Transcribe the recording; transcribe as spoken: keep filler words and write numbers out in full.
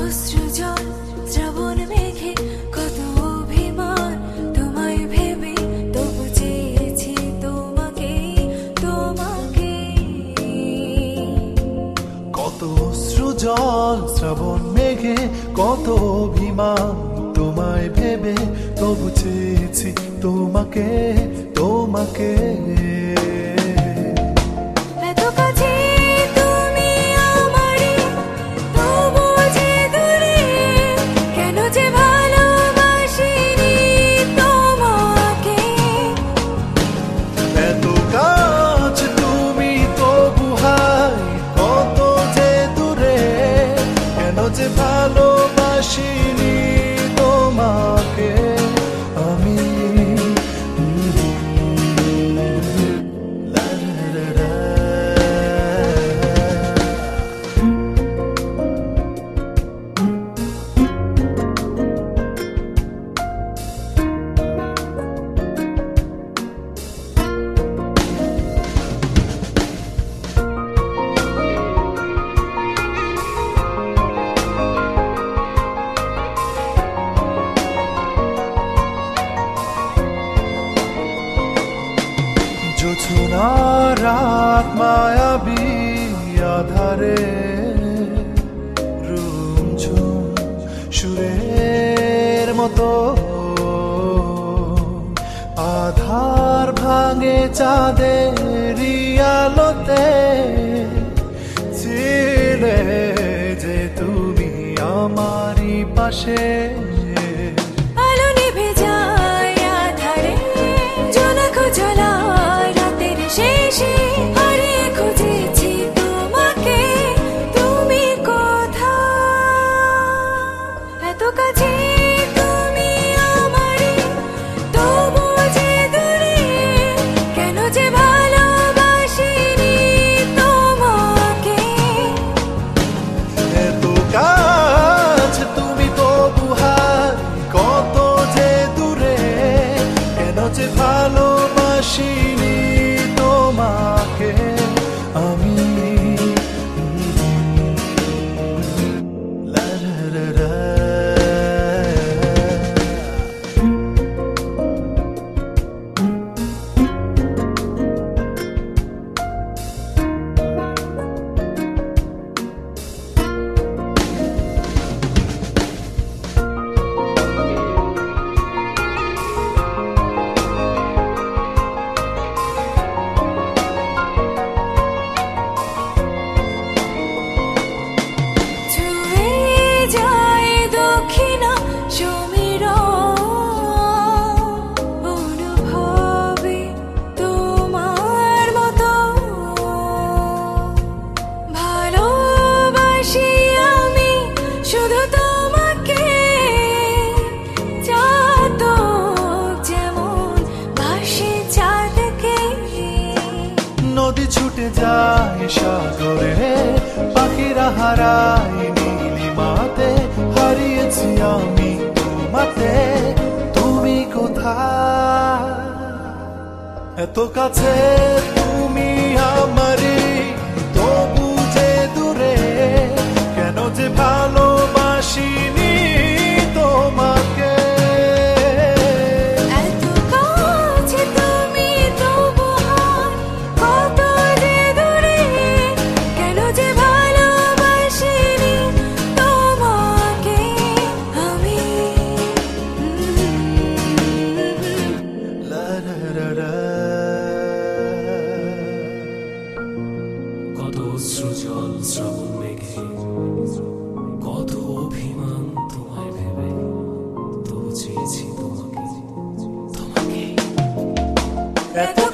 অশ্রুজল শ্রাবণ মেঘে কত অভিমান তোমায় ভেবে তবু চেয়েছি তোমাকে তোমাকে কত অশ্রুজল শ্রাবণ মেঘে কত অভিমান তোমায় ভেবে তবু চেয়েছি তোমাকে তোমাকে ভালোবাসিনি তোমাকে আমি জোছনা রাত মায়াবী আধারে রুমঝুম সুরের মতো আধার ভাঙে চাঁদের আলোতে ছিলে যে তুমি আমারই পাশে ভালোবাসিনি তোমাকে আমি লা লা লা লা। নদী ছুটে যায় সাগরে পাখিরা হারায় নীলিমাতে হারিয়েছি আমি তোমাতে তুমি কোথায় এত কাছে তুমি আমারই তবু যে দূরে কেন যে ভালোবাসিনি তোমাকে কত অশ্রুজল শ্রাবণ মেঘে কত অভিমান তোমায় ভেবে তবু চেয়েছি তোমাকে তোমাকে